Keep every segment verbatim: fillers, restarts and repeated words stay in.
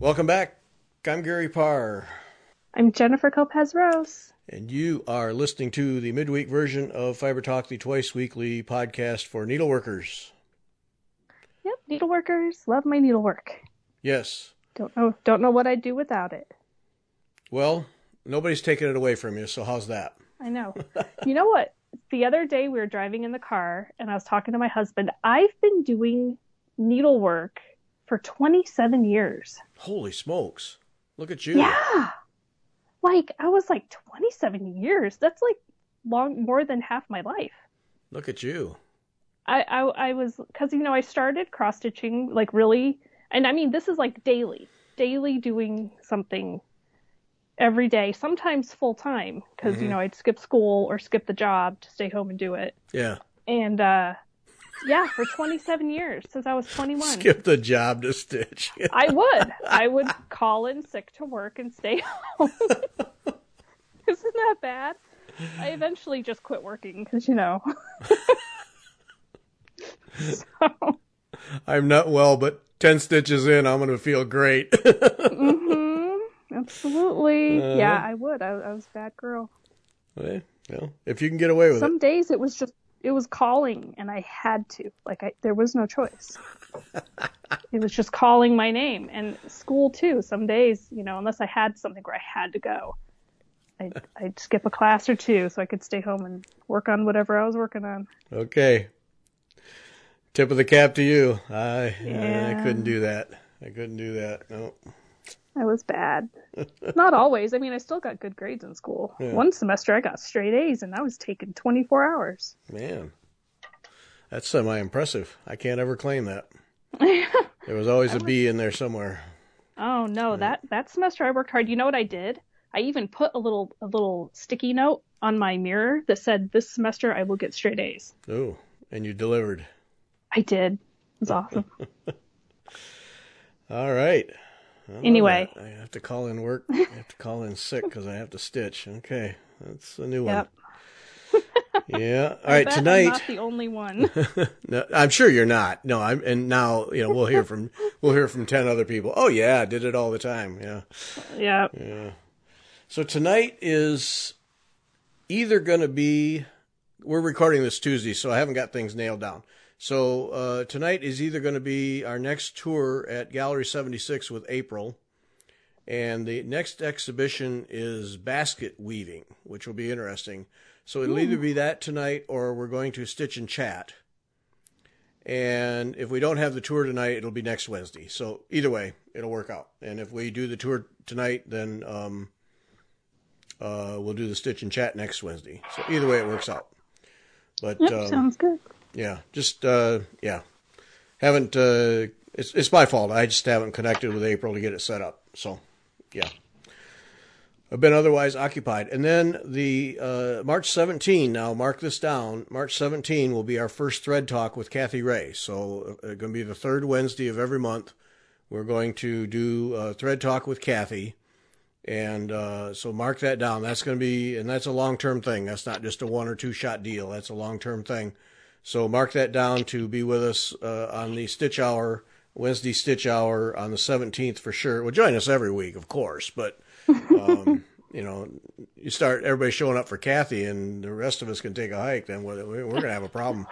Welcome back. I'm Gary Parr. I'm Jennifer Lopez-Rose. And you are listening to the midweek version of Fiber Talk, the twice-weekly podcast for needleworkers. Yep, needleworkers. Love my needlework. Yes. Don't know, don't know what I'd do without it. Well, nobody's taking it away from you, so how's that? I know. You know what? The other day we were driving in the car, and I was talking to my husband. I've been doing needlework for twenty-seven years. Holy smokes. Look at you. Yeah. Like, I was like, twenty-seven years? That's like long, more than half my life. Look at you. I, I, I was, because, you know, I started cross-stitching, like, really, and I mean, this is like daily, daily doing something every day, sometimes full-time, because, mm-hmm. you know, I'd skip school or skip the job to stay home and do it. Yeah. And, uh, yeah, for twenty-seven years, since I was twenty-one. Skip the job to stitch. I would. I would call in sick to work and stay home. Isn't that bad? I eventually just quit working because, you know. So. I'm not well, but ten stitches in, I'm going to feel great. Mm-hmm. Absolutely. Uh, yeah, I would. I, I was a bad girl. Okay. Well, if you can get away with Some it. Some days it was just, it was calling, and I had to. Like, I, there was no choice. It was just calling my name. And school, too. Some days, you know, unless I had something where I had to go, I'd, I'd skip a class or two so I could stay home and work on whatever I was working on. Okay. Tip of the cap to you. I yeah. I couldn't do that. I couldn't do that. No. I was bad. Not always. I mean, I still got good grades in school. Yeah. One semester I got straight A's, and I was taking twenty-four hours. Man, that's semi-impressive. I can't ever claim that. There was always a was... B in there somewhere. Oh no, yeah. that that semester I worked hard. You know what I did? I even put a little a little sticky note on my mirror that said, "This semester I will get straight A's." Oh, and you delivered. I did. It was awesome. All right. Anyway. I have to call in work. I have to call in sick because I have to stitch. Okay. That's a new yep. one. Yeah. All I right. bet Tonight. I'm not the only one. No, I'm sure you're not. No, I'm, and now, you know, we'll hear from, we'll hear from ten other people. Oh yeah. I did it all the time. Yeah. Yeah. Yeah. So tonight is either going to be, we're recording this Tuesday, so I haven't got things nailed down. So uh, tonight is either going to be our next tour at Gallery seventy-six with April, and the next exhibition is basket weaving, which will be interesting. So it'll Ooh. either be that tonight or we're going to stitch and chat. And if we don't have the tour tonight, it'll be next Wednesday. So either way, it'll work out. And if we do the tour tonight, then um, uh, we'll do the stitch and chat next Wednesday. So either way, it works out. But yep, um, sounds good. Yeah, just, uh, yeah, haven't, uh, it's, it's my fault. I just haven't connected with April to get it set up. So, yeah, I've been otherwise occupied. And then the, uh, March seventeenth, now mark this down, March seventeenth will be our first thread talk with Kathy Ray. So it's uh, going to be the third Wednesday of every month. We're going to do a thread talk with Kathy. And, uh, so mark that down. That's going to be, and that's a long-term thing. That's not just a one or two shot deal. That's a long-term thing. So mark that down to be with us uh, on the Stitch Hour, Wednesday Stitch Hour on the seventeenth for sure. Well, join us every week, of course. But, um, you know, you start everybody showing up for Kathy and the rest of us can take a hike, then we're, we're going to have a problem.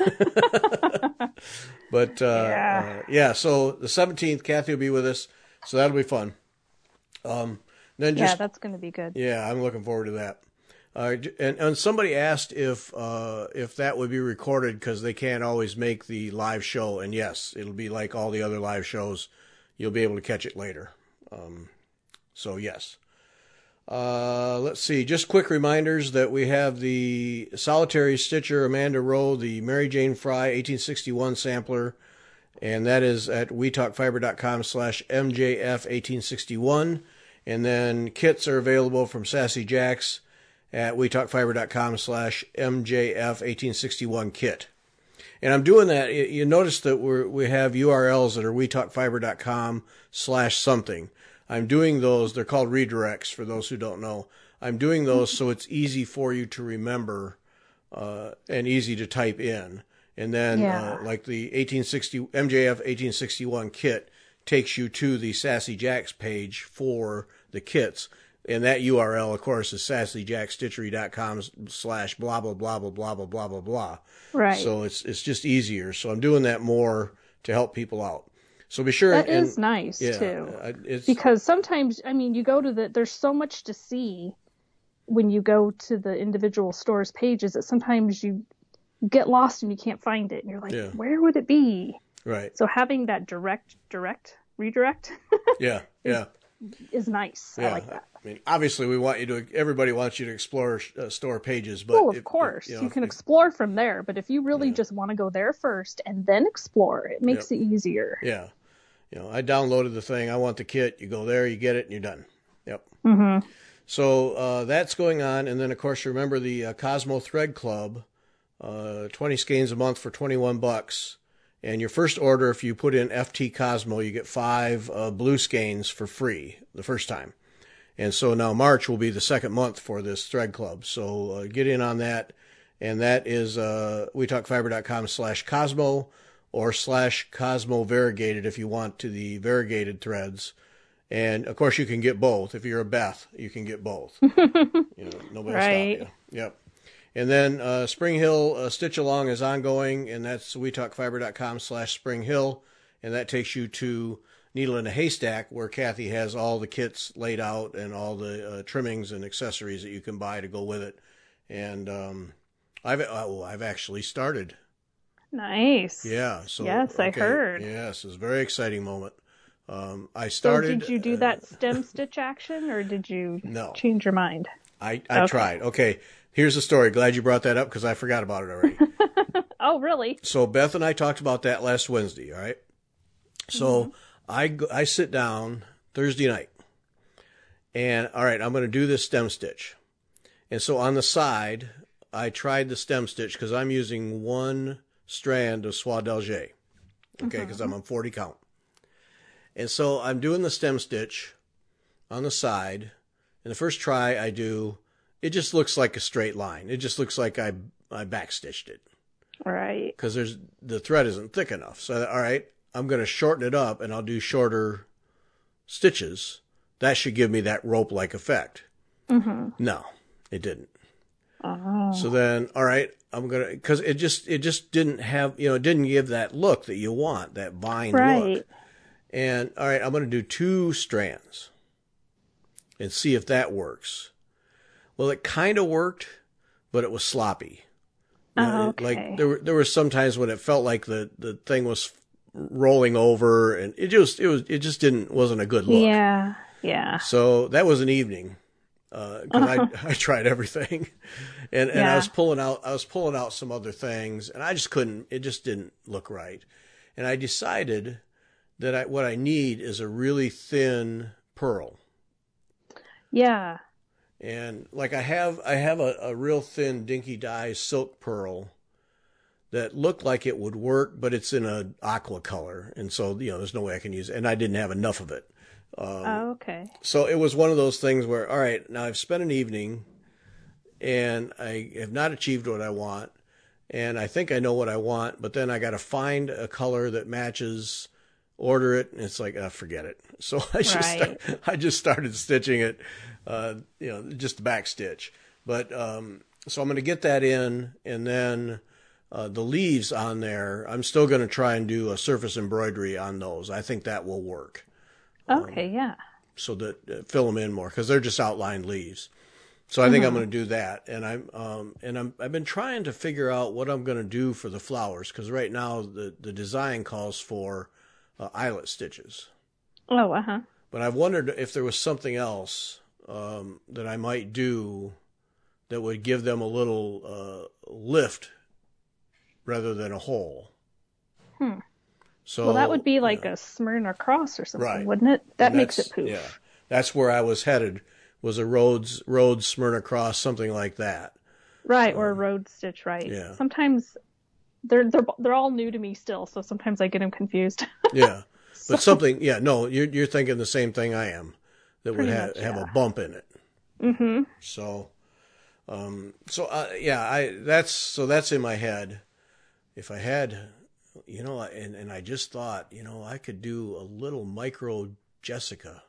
But, uh, yeah. Uh, yeah, so the seventeenth, Kathy will be with us. So that'll be fun. Um, then just, yeah, that's going to be good. Yeah, I'm looking forward to that. Uh, and, and somebody asked if uh, if that would be recorded because they can't always make the live show. And yes, it'll be like all the other live shows. You'll be able to catch it later. Um, so, yes. Uh, let's see. Just quick reminders that we have the Solitary Stitcher Amanda Rowe, the Mary Jane Fry eighteen sixty-one sampler. And that is at wetalkfiber.com slash MJF1861. And then kits are available from Sassy Jacks at wetalkfiber.com slash MJF1861 kit. And I'm doing that. You notice that we're, we have U R Ls that are wetalkfiber.com slash something. I'm doing those. They're called redirects for those who don't know. I'm doing those so it's easy for you to remember uh, and easy to type in. And then, yeah. uh, like the eighteen sixty M J F eighteen sixty-one kit takes you to the Sassy Jacks page for the kits. And that U R L, of course, is sassyjackstitchery.com slash blah, blah, blah, blah, blah, blah, blah, blah, blah. Right. So it's it's just easier. So I'm doing that more to help people out. So be sure. That and, is nice, yeah, too. It's, because sometimes, I mean, you go to the, there's so much to see when you go to the individual stores pages that sometimes you get lost and you can't find it. And you're like, yeah. where would it be? Right. So having that direct, direct, redirect. yeah. Yeah. Is nice. Yeah. I like that. I mean, obviously, we want you to. Everybody wants you to explore uh, store pages, but well, of if, course, if, you, know, you can if, explore from there. But if you really yeah. just want to go there first and then explore, it makes yep. it easier. Yeah, you know, I downloaded the thing. I want the kit. You go there, you get it, and you're done. Yep. Mm-hmm. So uh, that's going on, and then of course, remember the uh, Cosmo Thread Club, uh, twenty skeins a month for twenty-one bucks. And your first order, if you put in F T Cosmo, you get five uh, blue skeins for free the first time. And so now March will be the second month for this thread club. So uh, get in on that. And that is uh, wetalkfiber.com slash Cosmo or slash Cosmo Variegated if you want to the variegated threads. And, of course, you can get both. If you're a Beth, you can get both. you know, nobody right. will stop you. Yep. And then uh, Spring Hill uh, Stitch Along is ongoing, and that's wetalkfiber.com slash Spring Hill. And that takes you to Needle in a Haystack, where Kathy has all the kits laid out and all the uh, trimmings and accessories that you can buy to go with it. And um, I've oh, I've actually started. Nice. Yeah. So yes, okay. I heard. Yes, it's a very exciting moment. Um, I started. So did you do uh, that stem stitch action, or did you no. change your mind? I, I okay. tried. Okay, here's the story. Glad you brought that up because I forgot about it already. Oh, really? So Beth and I talked about that last Wednesday, all right? So mm-hmm. I, I sit down Thursday night, and all right, I'm going to do this stem stitch. And so on the side, I tried the stem stitch because I'm using one strand of Soie d'Alger, okay, because mm-hmm. I'm on forty count. And so I'm doing the stem stitch on the side, and the first try I do, it just looks like a straight line. It just looks like I I backstitched it. Right. Because there's the thread isn't thick enough. So all right, I'm going to shorten it up, and I'll do shorter stitches. That should give me that rope-like effect. Mm-hmm. No, it didn't. Oh. So then, all right, I'm gonna because it just it just didn't have you know it didn't give that look that you want, that vine right. look. And all right, I'm going to do two strands and see if that works. Well, it kind of worked, but it was sloppy. You know, oh, okay. Like there were there were some times when it felt like the, the thing was rolling over, and it just it was it just didn't wasn't a good look. Yeah, yeah. So that was an evening because uh, I I tried everything, and and yeah. I was pulling out I was pulling out some other things, and I just couldn't. It just didn't look right, and I decided that I, what I need is a really thin pearl. Yeah. And like I have, I have a, a real thin Dinky Dye silk pearl that looked like it would work, but it's in a aqua color. And so, you know, there's no way I can use it. And I didn't have enough of it. Um, oh, okay. So it was one of those things where, all right, now I've spent an evening and I have not achieved what I want. And I think I know what I want, but then I got to find a color that matches, order it, and it's like, oh, forget it. So I just right. start, I just started stitching it, uh, you know, just back stitch. But um, so I'm going to get that in, and then uh, the leaves on there, I'm still going to try and do a surface embroidery on those. I think that will work. Okay, um, yeah. So that uh, fill them in more because they're just outlined leaves. So I think mm-hmm. I'm going to do that, and I'm um, and I'm I've been trying to figure out what I'm going to do for the flowers because right now the the design calls for uh, eyelet stitches. Oh, uh huh. But I've wondered if there was something else um, that I might do that would give them a little uh, lift rather than a hole. Hmm. So well, that would be like yeah. a Smyrna cross or something, right. wouldn't it? That And makes it poof. Yeah, that's where I was headed. Was a Rhodes Rhodes Smyrna cross, something like that. Right, um, or a road stitch, right? Yeah. Sometimes they're they're they're all new to me still, so sometimes I get them confused. Yeah, so, but something. Yeah, no, you're you're thinking the same thing I am. That would have much, have yeah. a bump in it. Mm-hmm. So, um, so uh, yeah, I that's so that's in my head. If I had, you know, and, and I just thought, you know, I could do a little micro Jessica.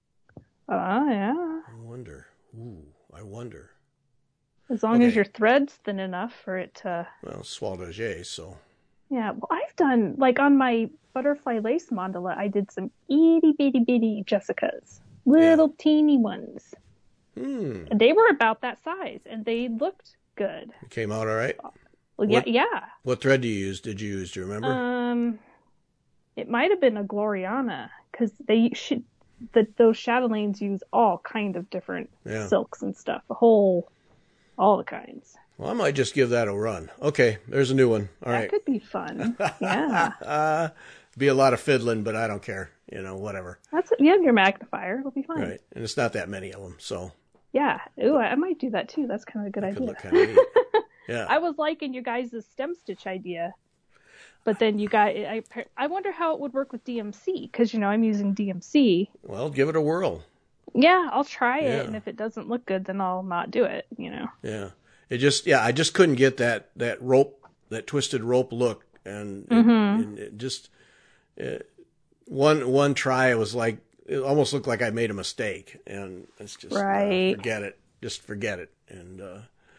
Oh, yeah. I wonder. Ooh, I wonder. As long Okay. as your thread's thin enough for it to... Well, Swaldauge, so. Yeah, well, I've done, like on my butterfly lace mandala, I did some itty bitty bitty Jessicas. Little Yeah. teeny ones. Hmm. And they were about that size, and they looked good. It came out all right? Well, What- yeah, yeah. What thread do you use? Did you use? Do you remember? Um, it might have been a Gloriana, because they should... The, those chatelaines use all kind of different Yeah. silks and stuff. A whole... All the kinds. Well, I might just give that a run. Okay, there's a new one. All that right. could be fun. Yeah. uh, be a lot of fiddling, but I don't care. You know, whatever. That's You have your magnifier. It'll be fine. Right. And it's not that many of them, so Yeah. Ooh, I might do that too. That's kind of a good it could idea. look kind of neat. Yeah. I was liking your guys' stem stitch idea, but then you got. I I wonder how it would work with D M C, because you know I'm using D M C. Well, give it a whirl. Yeah, I'll try it, Yeah. and if it doesn't look good, then I'll not do it. You know. Yeah. It just, yeah, I just couldn't get that, that rope, that twisted rope look. And, Mm-hmm. it, and it just, it, one, one try, it was like, it almost looked like I made a mistake. And it's just, uh, Right. forget it. Just forget it. And, uh,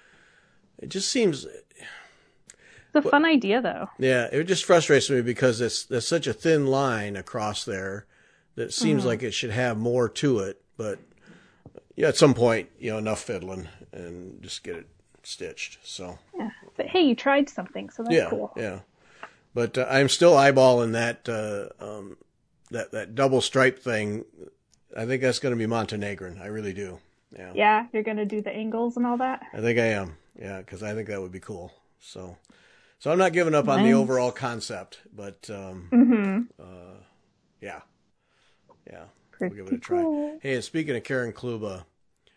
it just seems, It's a fun idea, though. yeah, it just frustrates me because it's, there's such a thin line across there that it seems Mm-hmm. like it should have more to it. But yeah, at some point, you know, enough fiddling and just get it stitched. So Yeah. But hey, you tried something, so that's yeah, cool. yeah. But uh, I'm still eyeballing that uh, um, that that double stripe thing. I think that's going to be Montenegrin. I really do. Yeah. Yeah, you're gonna do the angles and all that. I think I am. Yeah, because I think that would be cool. So, so I'm not giving up on the Nice. overall concept, but um, Mm-hmm. uh, yeah, yeah. Pretty We'll give it a try. cool. Hey, and speaking of Karen Kluba,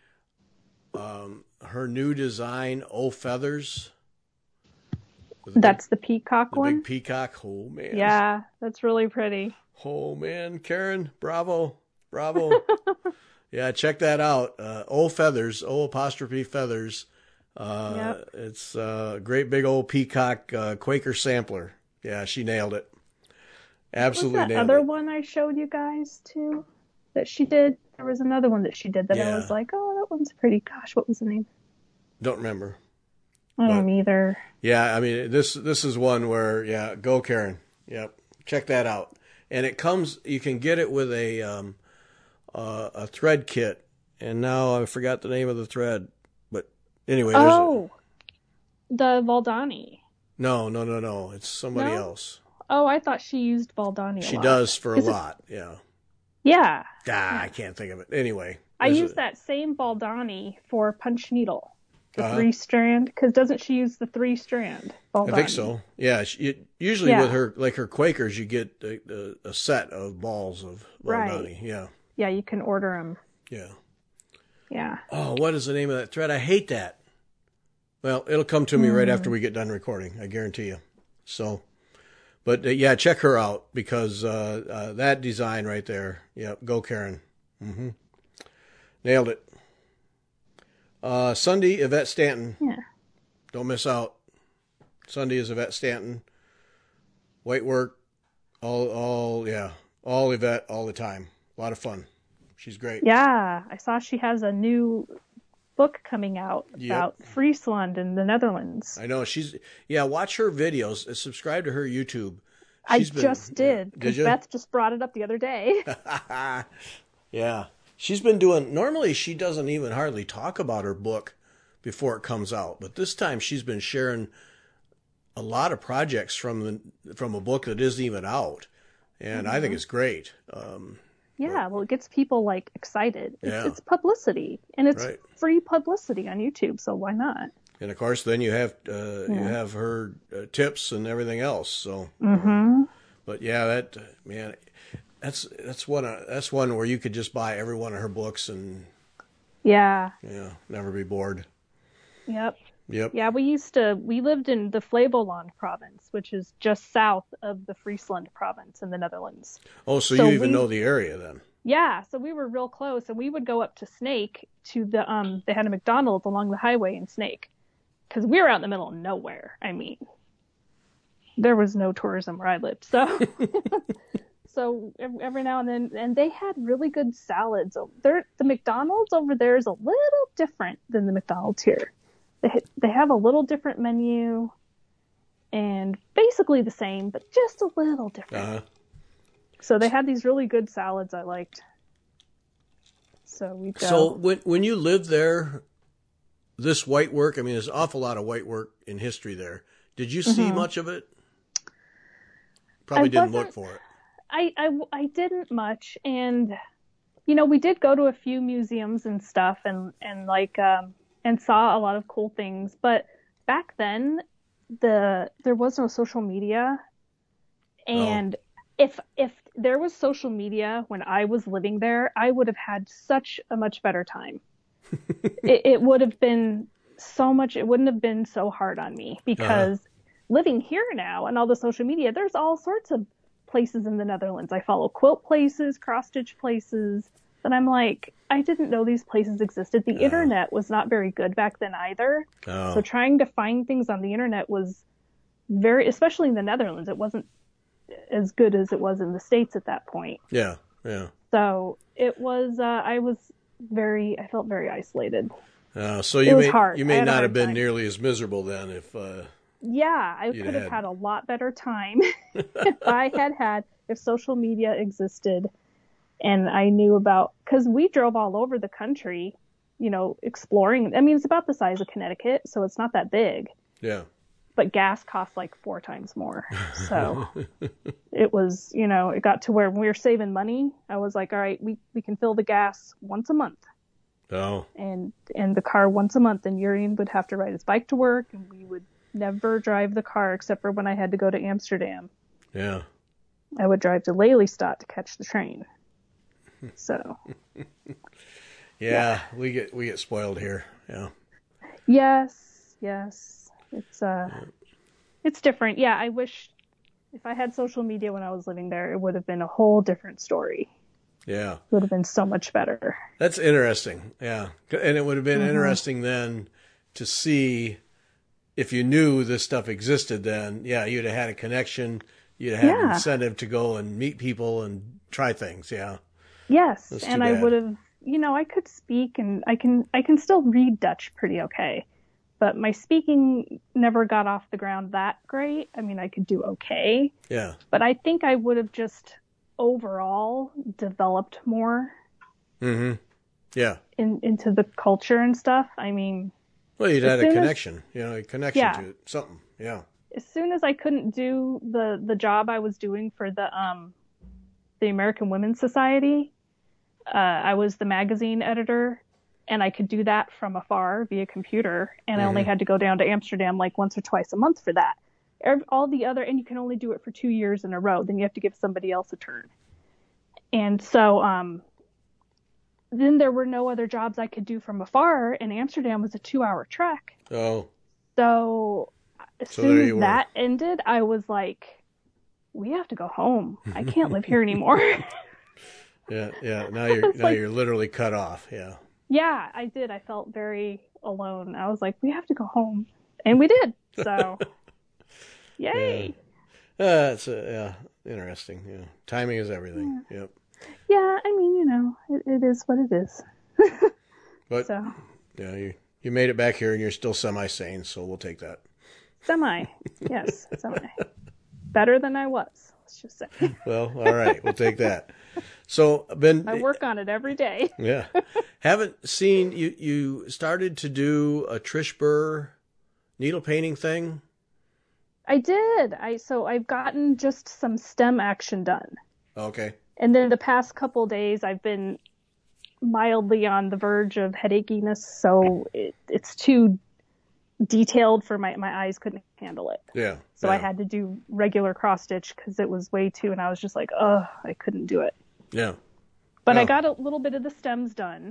um, her new design, O Feathers. with the That's the peacock big, the one. big peacock. Oh man. Yeah, that's really pretty. Oh man, Karen, bravo, bravo. Yeah, check that out. Uh, O Feathers, O apostrophe Feathers. Uh, Yep. It's a great big old peacock uh, Quaker sampler. Yeah, she nailed it. Absolutely What's that nailed other it. one I showed you guys too that she did? There was another one that she did that Yeah. I was like, oh, that one's pretty. Gosh, what was the name? Don't remember. I But- don't either. Yeah, I mean this this is one where yeah, go Karen. Yep, check that out. And it comes, you can get it with a um, uh, a thread kit. And now I forgot the name of the thread, but anyway, there's a, Oh, the Valdani. no, no, no, no. It's somebody No? else. Oh, I thought she used Valdani a She lot. does for a Is it- lot. Yeah. Yeah, Ah, I can't think of it. Anyway, I there's use a- that same Valdani for punch needle, the Uh-huh. three strand. Because doesn't she use the three strand I Valdani? think so. Yeah. She, it, usually Yeah. with her, like her Quakers, you get a, a, a set of balls of Right. Valdani. Yeah. Yeah, you can order them. Yeah. Yeah. Oh, what is the name of that thread? I hate that. Well, it'll come to me right Hmm. after we get done recording. I guarantee you. So, but uh, yeah, check her out because uh, uh, that design right there. Yep. Go Karen. Mm-hmm. Nailed it. Uh, Sunday, Yvette Stanton. Yeah. Don't miss out. Sunday is Yvette Stanton. White work. All, all, yeah. All Yvette all the time. A lot of fun. She's great. Yeah, I saw she has a new book coming out Yep. about Friesland in the Netherlands. I know she's yeah. Watch her videos. uh, Subscribe to her YouTube. I She's been- just did Did because you? Beth just brought it up the other day. Yeah, she's been doing. Normally, she doesn't even hardly talk about her book before it comes out. But this time, she's been sharing a lot of projects from the from a book that isn't even out, and I Mm-hmm. think it's great. Um, Yeah, well, it gets people like excited. It's, Yeah. it's publicity, and it's Right. free publicity on YouTube. So why not? and of course, then you have uh, you Yeah. have her uh, tips and everything else. So, Mm-hmm. but yeah, that man, that's that's one uh, that's one where you could just buy every one of her books and Yeah. yeah, never be bored. Yep. Yep. Yeah, we used to. We lived in the Flevoland province, which is just south of the Friesland province in the Netherlands. Oh, so, So you even we- know the area then? Yeah, so we were real close, and we would go up to Snake to the um. They had a McDonald's along the highway in Snake, because we were out in the middle of nowhere. I mean, there was no tourism where I lived. So, so every now and then, and they had really good salads. There, the McDonald's over there is a little different than the McDonald's here. They they have a little different menu, and basically the same, but just a little different. Uh-huh. So they had these really good salads I liked. So we go. So when when you lived there, this white work, I mean, there's an awful lot of white work in history there. Did you see mm-hmm. much of it? Probably I didn't look for it. I, I, I didn't much. And, you know, we did go to a few museums and stuff and, and like, um, and saw a lot of cool things. But back then, the, there was no social media. And oh. if, if there was social media when I was living there, I would have had such a much better time. it, it would have been so much, it wouldn't have been so hard on me because uh-huh. living here now and all the social media, there's all sorts of places in the Netherlands. I follow quilt places, cross stitch places, and I'm like, I didn't know these places existed. The uh-huh. internet was not very good back then either. Uh-huh. So trying to find things on the internet was very, especially in the Netherlands, it wasn't as good as it was in the States at that point. Yeah, yeah. So it was, uh, I was very, I felt very isolated. Uh, so you may hard. you may not have been time. nearly as miserable then if. Uh, yeah, I could have had... had a lot better time if I had had if social media existed, and I knew about because we drove all over the country, you know, exploring. I mean, it's about the size of Connecticut, so it's not that big. Yeah. But gas costs like four times more, so it was, you know, it got to where when we were saving money, I was like, all right, we we can fill the gas once a month. Oh. And and the car once a month, and Urian would have to ride his bike to work, and we would never drive the car except for when I had to go to Amsterdam. Yeah. I would drive to Lelystad to catch the train. So. yeah, yeah, we get we get spoiled here. Yeah. Yes, yes. It's uh it's different. Yeah, I wish if I had social media when I was living there, it would have been a whole different story. Yeah. It would have been so much better. That's interesting. Yeah. And it would have been mm-hmm. interesting then to see if you knew this stuff existed then. Yeah, you'd have had a connection. You'd have had yeah. an incentive to go and meet people and try things. Yeah. Yes. And I would have, you know, I could speak and I can, I can still read Dutch pretty okay, but my speaking never got off the ground that great. I mean, I could do okay. Yeah. But I think I would have just overall developed more mm-hmm. yeah in into the culture and stuff. I mean, well, you'd had a connection as, you know a connection yeah. to something. Yeah as soon as I couldn't do the the job I was doing for the um the American Women's Society, uh I was the magazine editor, and I could do that from afar via computer, and mm-hmm. I only had to go down to Amsterdam like once or twice a month for that. All the other, and you can only do it for two years in a row. Then you have to give somebody else a turn. And so, um, then there were no other jobs I could do from afar, and Amsterdam was a two-hour trek. Oh. So as so soon as that ended, I was like, we have to go home. I can't live here anymore. yeah, yeah. Now you're now like, you're literally cut off. Yeah. Yeah, I did. I felt very alone. I was like, we have to go home, and we did. So. Yay! Yeah, uh, it's uh, yeah, interesting. Yeah, timing is everything. Yeah. Yep. Yeah, I mean, you know, it, it is what it is. But so. yeah, you you made it back here, and you're still semi-sane, so we'll take that. Semi, yes, semi. Better than I was. Let's just say. Well, all right, we'll take that. So, Ben, I work on it every day. Yeah, haven't seen you. You started to do a Trish Burr needle painting thing. I did. I so I've gotten just some stem action done. Okay. And then the past couple days, I've been mildly on the verge of headachiness, so it, it's too detailed for my my eyes couldn't handle it. Yeah. So yeah. I had to do regular cross stitch because it was way too, and I was just like, oh, I couldn't do it. Yeah. But oh. I got a little bit of the stems done.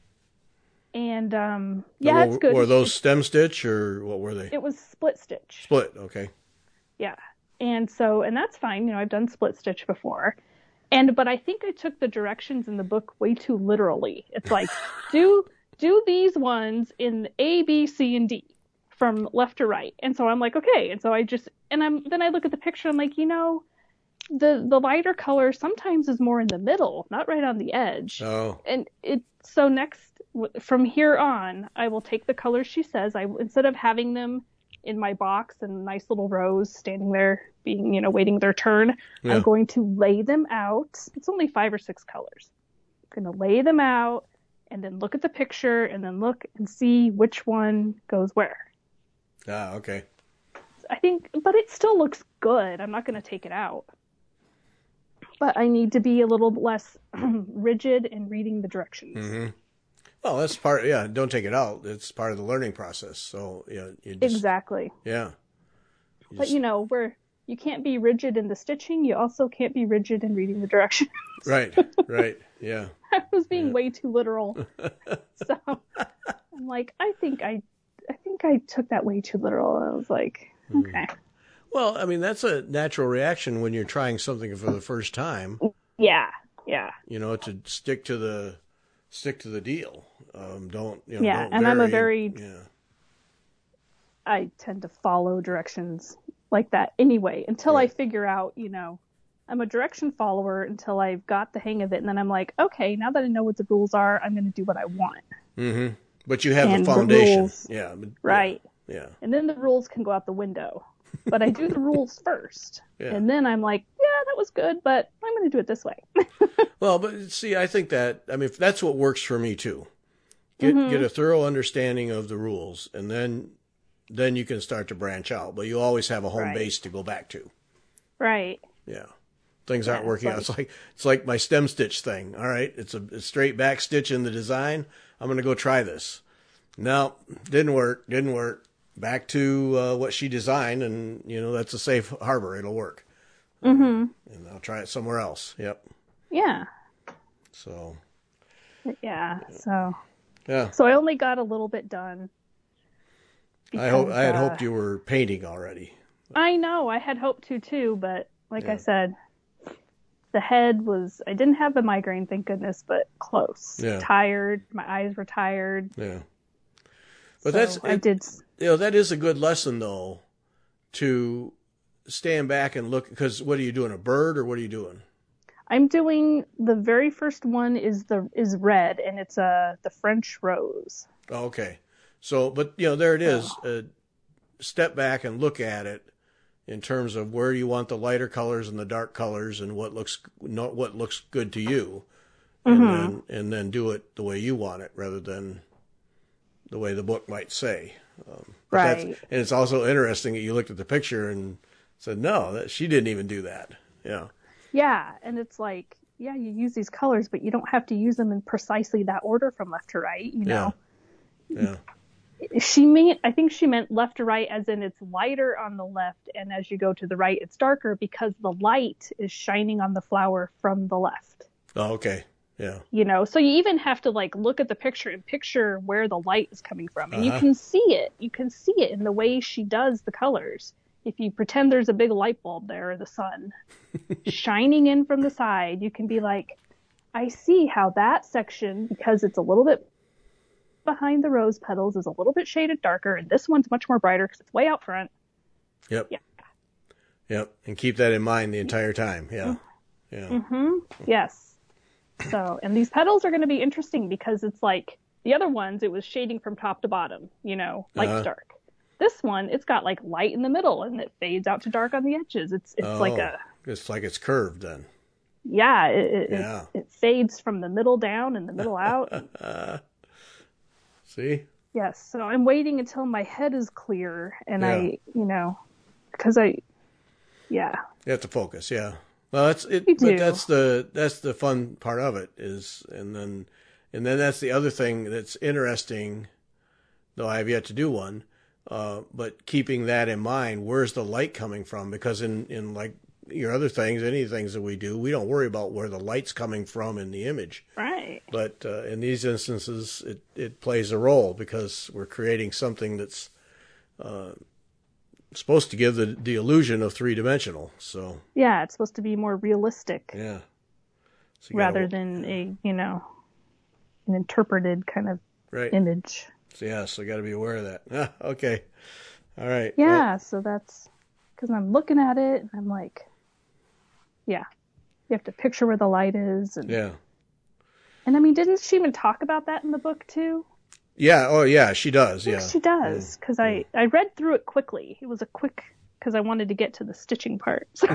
And um, yeah, were, it's good. Were those stem stitch or what were they? It was split stitch. Split, okay. Yeah. And so, and that's fine. You know, I've done split stitch before. And, but I think I took the directions in the book way too literally. It's like, do, do these ones in A, B, C, and D from left to right. And so I'm like, okay. And so I just, and I'm, then I look at the picture, I'm like, you know, the, the lighter color sometimes is more in the middle, not right on the edge. Oh. And it, so next, from here on, I will take the colors she says. I, instead of having them in my box in nice little rows standing there being, you know, waiting their turn, Yeah. I'm going to lay them out. It's only five or six colors. I'm going to lay them out and then look at the picture and then look and see which one goes where. Ah, okay. I think, but it still looks good. I'm not going to take it out. But I need to be a little less rigid in reading the directions. Mm-hmm. Well, that's part, yeah, don't take it out. It's part of the learning process. So, yeah. You just, Exactly. Yeah. You but, just, you know, where you can't be rigid in the stitching, you also can't be rigid in reading the directions. Right, right, yeah. I was being yeah. way too literal. So I'm like, I think I, I think I took that way too literal. I was like, okay. Well, I mean, that's a natural reaction when you're trying something for the first time. Yeah, yeah. You know, to stick to the stick to the deal. Um, don't you know? Yeah, don't and vary. I'm a very. Yeah. I tend to follow directions like that anyway until right. I figure out, you know, I'm a direction follower until I've got the hang of it, and then I'm like, okay, now that I know what the rules are, I'm going to do what I want. Mm-hmm. But you have and the foundation. The rules, yeah. Right. Yeah. yeah. And then the rules can go out the window. But I do the rules first. Yeah. And then I'm like, yeah, that was good, but I'm going to do it this way. Well, but see, I think that, I mean, that's what works for me too. Get mm-hmm. get a thorough understanding of the rules, and then then you can start to branch out. But you always have a home right. base to go back to. Right. Yeah. Things aren't yeah, working it's out. like, It's like it's like my stem stitch thing. All right, it's a, a straight back stitch in the design. I'm going to go try this. No, didn't work. Didn't work. Back to uh, what she designed, and you know that's a safe harbor. It'll work. Mm-hmm. Um, and I'll try it somewhere else. Yep. Yeah. So. Yeah. So. Yeah. So I only got a little bit done. Because, I hope I had uh, hoped you were painting already. I know I had hoped to too, but like yeah. I said, the head was. I didn't have the migraine, thank goodness, but close. Yeah. Tired. My eyes were tired. Yeah. But so that's I it, did. You know, that is a good lesson though, to stand back and look. Because what are you doing? A bird, or what are you doing? I'm doing the very first one is the is red, and it's a uh, the French rose. Oh, okay. So, but you know, there it is. Uh, step back and look at it in terms of where you want the lighter colors and the dark colors, and what looks not what looks good to you, and mm-hmm. then and then do it the way you want it, rather than the way the book might say. Um, right. And it's also interesting that you looked at the picture and said, "No, that she didn't even do that." Yeah. Yeah, and it's like, yeah, you use these colors, but you don't have to use them in precisely that order from left to right. You know. Yeah. yeah. She meant, I think she meant left to right as in it's lighter on the left, and as you go to the right, it's darker because the light is shining on the flower from the left. Oh, okay. Yeah. You know, so you even have to like look at the picture and picture where the light is coming from, and uh-huh. you can see it. You can see it in the way she does the colors. If you pretend there's a big light bulb there, or the sun shining in from the side, you can be like, I see how that section, because it's a little bit behind the rose petals, is a little bit shaded darker, and this one's much more brighter because it's way out front. Yep. Yeah. Yep. And keep that in mind the entire time. Yeah. Yeah. Mm-hmm. Yes. So, and these petals are going to be interesting because it's like the other ones, it was shading from top to bottom, you know, light uh-huh. to dark. This one, it's got like light in the middle and it fades out to dark on the edges. It's it's oh, like a. It's like it's curved then. Yeah. It, it, yeah. It, it fades from the middle down and the middle out. uh, see? Yes. So I'm waiting until my head is clear and yeah. I, you know, because I, yeah. You have to focus. Yeah. Well, that's it. You But do. that's the that's the fun part of it is, and then and then that's the other thing that's interesting. Though I have yet to do one, uh, but keeping that in mind, where's the light coming from? Because in in like your other things, any things that we do, we don't worry about where the light's coming from in the image. Right. But uh, in these instances, it it plays a role because we're creating something that's uh, supposed to give the, the illusion of three-dimensional. So yeah, it's supposed to be more realistic. Yeah. So rather gotta, than yeah. a, you know, an interpreted kind of right. image. So, yeah, so I got to be aware of that. Ah, okay. All right. Yeah, Well, so that's because I'm looking at it and I'm like, yeah, you have to picture where the light is. And, yeah. and I mean, didn't she even talk about that in the book too? Yeah. Oh, yeah, she does. I think Yeah. she Mm, does because yeah. I, I read through it quickly. It was a quick, because I wanted to get to the stitching part. So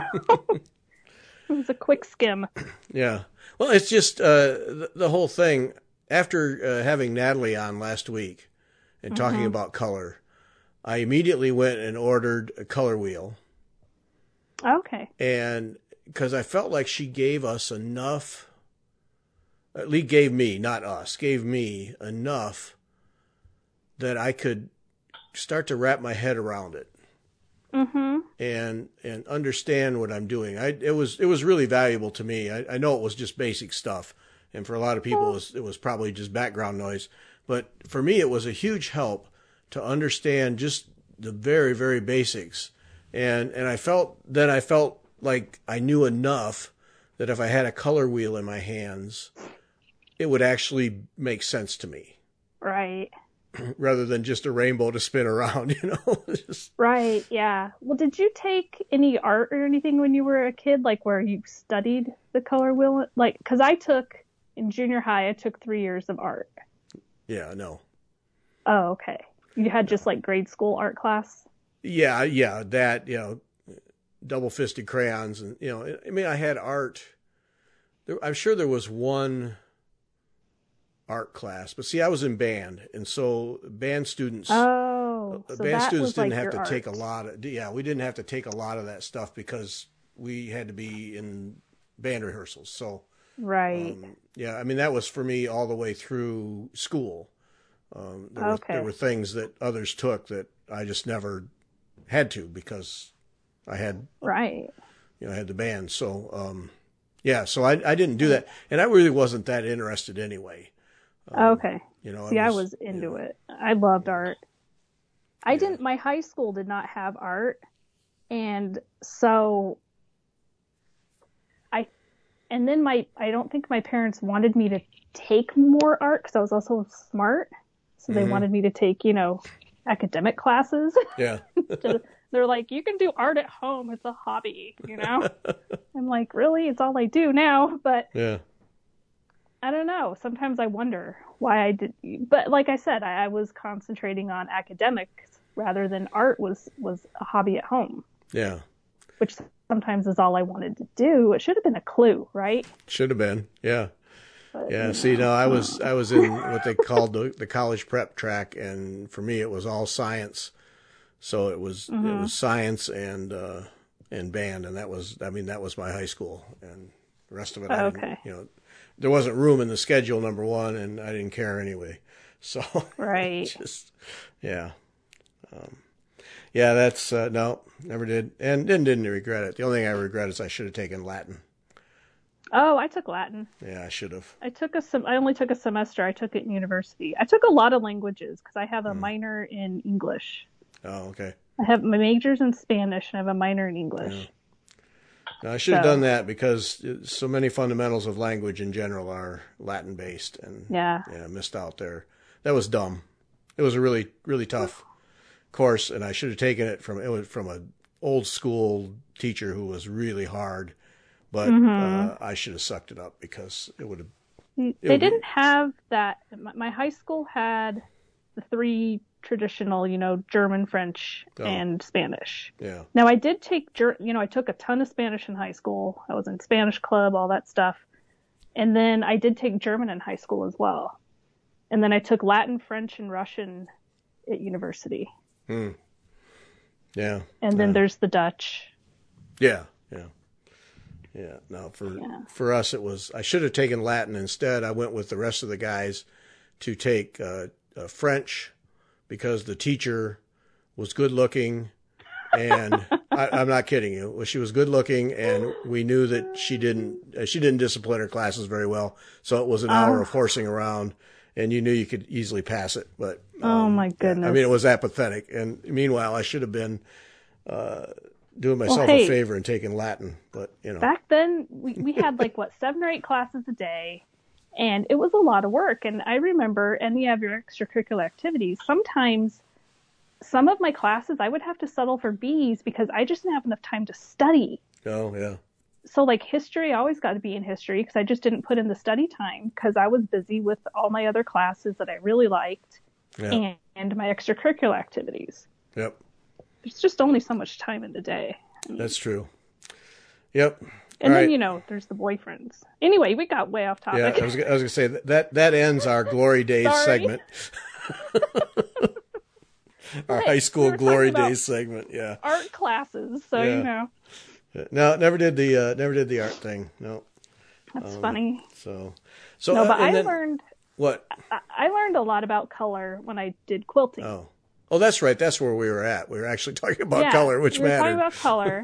it was a quick skim. Yeah. Well, it's just uh, the, the whole thing. After uh, having Natalie on last week and talking Mm-hmm. about color, I immediately went and ordered a color wheel. Okay. And because I felt like she gave us enough, at least gave me, not us, gave me enough that I could start to wrap my head around it. Mm-hmm. and and understand what I'm doing. I it was it was really valuable to me. I, I know it was just basic stuff, and for a lot of people it was, it was probably just background noise. But for me, it was a huge help to understand just the very very basics, and and I felt then I felt like I knew enough that if I had a color wheel in my hands, it would actually make sense to me. Right. Rather than just a rainbow to spin around, you know. Just, Right. Yeah. Well, did you take any art or anything when you were a kid, like where you studied the color wheel? Like, because I took in junior high, I took three years of art. yeah, no. Oh, okay. You had just like grade school art class? Yeah, yeah, that, you know, double fisted crayons. And, you know, I mean, I had art. There, I'm sure there was one art class, but see, I was in band. And so band students, Oh, uh, so band that students was like didn't have your to take a art. lot of, yeah, we didn't have to take a lot of that stuff because we had to be in band rehearsals. So, Right. um, yeah, I mean, that was for me all the way through school. Um, there were, there Okay. were things that others took that I just never had to because I had, Right. you know, I had the band. So, um, yeah, so I, I didn't do that. And I really wasn't that interested anyway. Um, Okay. you know, I See, I was, was you into know, it. I loved art. I yeah, didn't, my high school did not have art. And so I, and then my, I don't think my parents wanted me to take more art because I was also smart. So they hmm wanted me to take, you know, academic classes. yeah, So they're like, you can do art at home. It's a hobby, you know? I'm like, really? It's all I do now. But yeah, I don't know. Sometimes I wonder why I did. But like I said, I, I was concentrating on academics rather than art was, was a hobby at home, yeah. which sometimes is all I wanted to do. It should have been a clue, right? Should have been. Yeah. But, Yeah. you See, know, no, I was, uh, I was in what they called the, the college prep track. And for me, it was all science. So it was, it mm-hmm. was science and, uh, and band. And that was, I mean, that was my high school, and the rest of it, I didn't, Okay. you know, there wasn't room in the schedule, number one, and I didn't care anyway. So Right. just, yeah. Um, yeah, that's, uh, no, never did. And didn't, didn't regret it. The only thing I regret is I should have taken Latin. Oh, I took Latin. Yeah, I should have. I took a sem- I only took a semester. I took it in university. I took a lot of languages because I have a Hmm. minor in English. Oh, okay. I have my majors in Spanish and I have a minor in English. Yeah. No, I should have So, done that because so many fundamentals of language in general are Latin based, and yeah. yeah, I missed out there. That was dumb. It was a really, really tough course, and I should have taken it from it was from a old school teacher who was really hard. But Mm-hmm. uh, I should have sucked it up because it would have. They It would didn't be, have that. My, my high school had the three traditional, you know, German, French, oh, and Spanish. yeah. Now I did take, Ger- you know, I took a ton of Spanish in high school. I was in Spanish club, all that stuff. And then I did take German in high school as well. And then I took Latin, French, and Russian at university. Hmm. Yeah. And then Uh, there's the Dutch. yeah. Yeah. Yeah. No, for Yeah. for us it was. I should have taken Latin instead. I went with the rest of the guys to take uh, uh, French because the teacher was good looking, and I, I'm not kidding you. She was good looking, and we knew that she didn't uh, she didn't discipline her classes very well. So it was an hour Oh, of horsing around, and you knew you could easily pass it. But oh um, my yeah, I mean, it goodness. was that pathetic. And meanwhile, I should have been doing Well, myself a hey, favor and taking Latin. But you know, back then we, we had like what, seven or eight classes a day. And it was a lot of work. And I remember, and you have your extracurricular activities. Sometimes some of my classes, I would have to settle for B's because I just didn't have enough time to study. Oh, yeah. So like history, I always got to be in history because I just didn't put in the study time because I was busy with all my other classes that I really liked Yeah. and, and my extracurricular activities. Yep. There's just only so much time in the day. I mean, That's true. Yep. and All then, right. you know, there's the boyfriends. Anyway, we got way off Yeah, topic. I was, I was going to say that, that that ends our Glory Days Sorry. segment. Our Hey, high we school were talking Glory about Days segment. Yeah. Art classes, so, Yeah. you know, No, never did the uh, never did the art thing. No. that's Um, funny. So, so No, uh, but and I then, learned what? I, I learned a lot about color when I did quilting. Oh, oh, that's right. That's where we were at. We were actually talking about Yeah, color, which we were mattered. talking about color.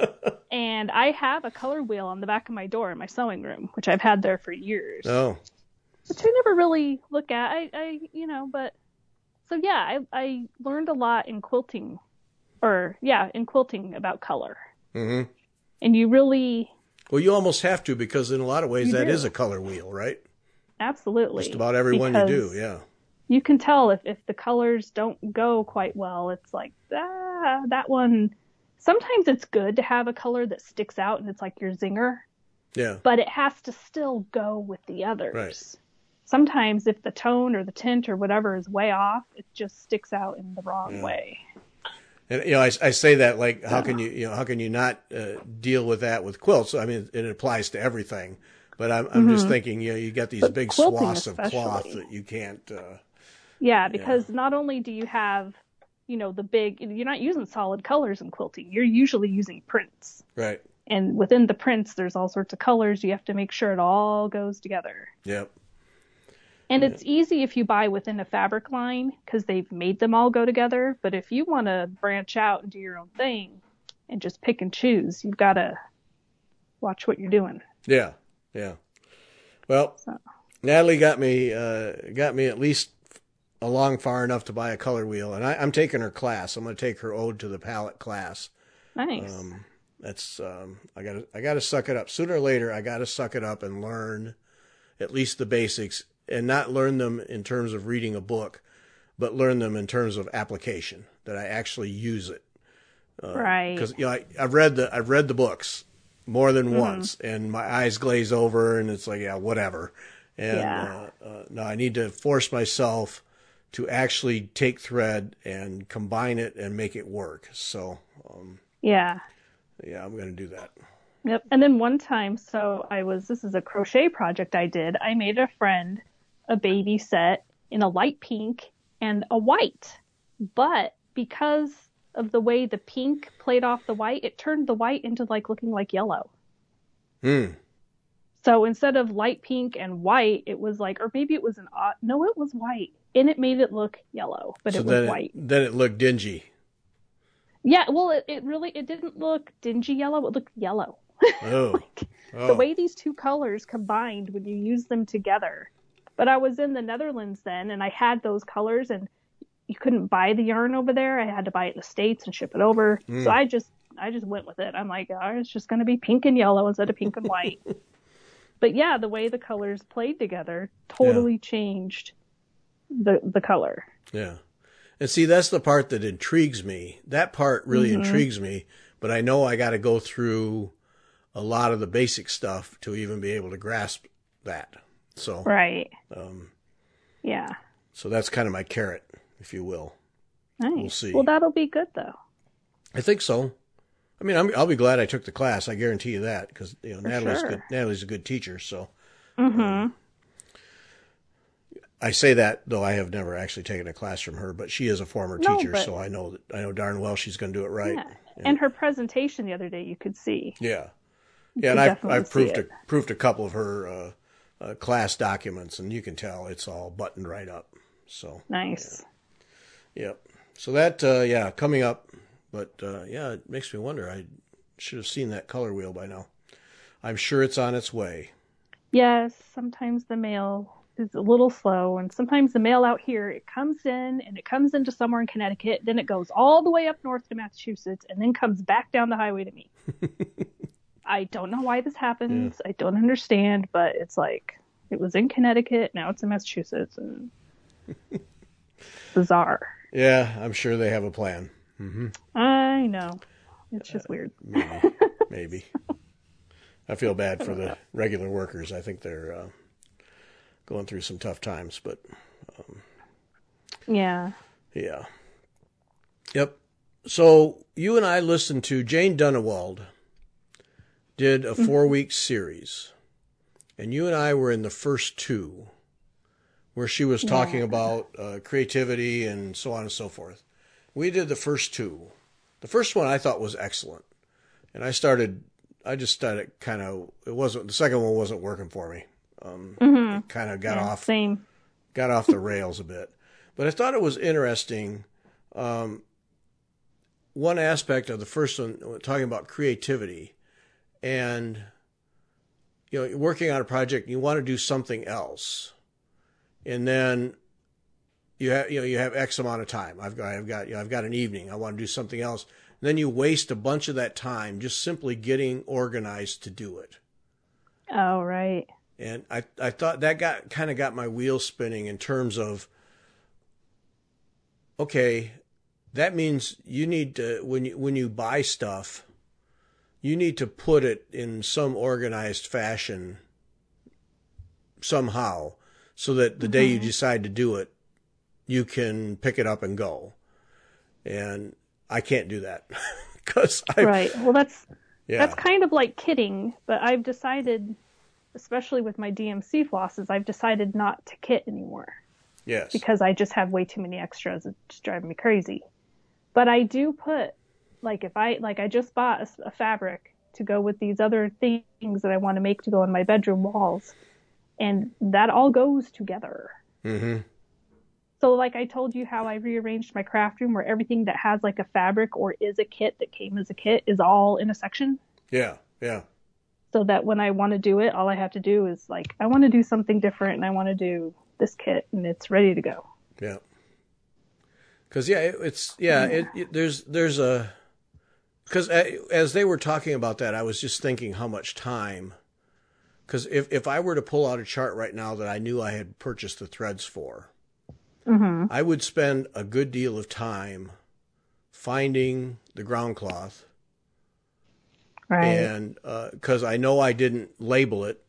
And I have a color wheel on the back of my door in my sewing room, which I've had there for years. Oh, Which I never really look at. I, I you know, but so yeah, I, I learned a lot in quilting, or yeah, in quilting about color. mm-hmm. And you really, Well, you almost have to because in a lot of ways You that do. is a color wheel, right? absolutely. Just about every one you do. because Yeah. You can tell if, if the colors don't go quite well. It's like, ah, that one. Sometimes it's good to have a color that sticks out and it's like your zinger, Yeah. but it has to still go with the others. Right. Sometimes if the tone or the tint or whatever is way off, it just sticks out in the wrong Yeah. way. And you know, I, I say that like, how can you, you know, how can you not uh, deal with that with quilts? I mean, it applies to everything. But I'm, I'm just thinking, you know, you got these But big quilting swaths of cloth especially. that you can't. Uh, Yeah, because not only do you have, you know, the big, you're not using solid colors in quilting. You're usually using prints. right. And within the prints, there's all sorts of colors. You have to make sure it all goes together. Yep. And it's easy if you buy within a fabric line because they've made them all go together. But if you want to branch out and do your own thing and just pick and choose, you've got to watch what you're doing. Yeah. Yeah. Well, So. Natalie got me, uh, got me at least along far enough to buy a color wheel, and I, I'm taking her class. I'm going to take her Ode to the Palette class. Nice. Um, that's um, I got to I got to suck it up. Sooner or later, I got to suck it up and learn at least the basics, and not learn them in terms of reading a book, but learn them in terms of application. That I actually use it. Uh, right. Because you know I, I've read the I've read the books more than mm-hmm. once, and my eyes glaze over, and it's like yeah whatever. And yeah. uh, uh, no, I need to force myself to actually take thread and combine it and make it work. So, um, yeah. Yeah, I'm going to do that. Yep. And then one time, so I was, this is a crochet project I did. I made a friend a baby set in a light pink and a white. But because of the way the pink played off the white, it turned the white into like looking like yellow. Hmm. So instead of light pink and white, it was like, or maybe it was an odd, no, it was white. And it made it look yellow, but so it was then white. It, then it looked dingy. Yeah, well, it, it really, it didn't look dingy yellow. It looked yellow. Oh. like, oh. The way these two colors combined when you use them together. But I was in the Netherlands then, and I had those colors, and you couldn't buy the yarn over there. I had to buy it in the States and ship it over. Mm. So I just, I just went with it. I'm like, oh, it's just going to be pink and yellow instead of pink and white. But yeah, the way the colors played together totally yeah. changed the the color. Yeah. And see, that's the part that intrigues me. That part really mm-hmm. intrigues me, but I know I got to go through a lot of the basic stuff to even be able to grasp that. So, right. Um, yeah. So that's kind of my carrot, if you will. Nice. We'll see. Well, that'll be good though. I think so. I mean, I'm, I'll be glad I took the class. I guarantee you that because you know For Natalie's sure. good. Natalie's a good teacher. So, mm-hmm. um, I say that though I have never actually taken a class from her, but she is a former no, teacher, but... so I know that I know darn well she's going to do it right. Yeah. And, and her presentation the other day, you could see. Yeah, you yeah, and I've I've proved a, proved a couple of her uh, uh, class documents, and you can tell it's all buttoned right up. So nice. Yeah. Yep. So that uh, yeah, coming up, but uh, yeah, it makes me wonder. I should have seen that color wheel by now. I'm sure it's on its way. Yes, sometimes the mail is a little slow, and sometimes the mail out here, it comes in and it comes into somewhere in Connecticut, then it goes all the way up north to Massachusetts, and then comes back down the highway to me. I don't know why this happens. Yeah. I don't understand, but it's like, It was in Connecticut. Now it's in Massachusetts. And bizarre. Yeah, I'm sure they have a plan. Mm-hmm. I know. It's just uh, weird. Maybe. Maybe. I feel bad for the regular workers. I think they're uh, going through some tough times, but um, yeah. Yeah. Yep. So you and I listened to Jane Dunewald did a four-week mm-hmm. series, and you and I were in the first two, where she was talking yeah. about uh, creativity and so on and so forth. We did the first two. The first one I thought was excellent, and I started, I just started kind of, it wasn't, the second one wasn't working for me. Um, mm-hmm. It kind of got yeah, off, same. got off the rails a bit. But I thought it was interesting. Um, one aspect of the first one, talking about creativity, and you know, you're working on a project, and you want to do something else, and then you have, you know, you have X amount of time. I've got, I've got, you know, I've got an evening. I want to do something else. And then you waste a bunch of that time just simply getting organized to do it. Oh, right. And I, I thought that got kind of got my wheels spinning in terms of, okay, that means you need to, when you, when you buy stuff, you need to put it in some organized fashion somehow so that the mm-hmm. day you decide to do it, you can pick it up and go. And I can't do that. Cause I, right. Well, that's, yeah. that's kind of like kitting, but I've decided, especially with my D M C flosses, I've decided not to kit anymore. Yes. Because I just have way too many extras. It's driving me crazy. But I do put, like if I, like I just bought a, a fabric to go with these other things that I want to make to go on my bedroom walls. And that all goes together. Mm-hmm. So like I told you how I rearranged my craft room where everything that has like a fabric or is a kit that came as a kit is all in a section. Yeah, yeah. So that when I want to do it, all I have to do is like, I want to do something different and I want to do this kit and it's ready to go. Yeah. Cause yeah, it, it's, yeah, yeah. It, it, there's, there's a, cause as they were talking about that, I was just thinking how much time, cause if, if I were to pull out a chart right now that I knew I had purchased the threads for, mm-hmm. I would spend a good deal of time finding the ground cloth. Right. And, uh, cause I know I didn't label it.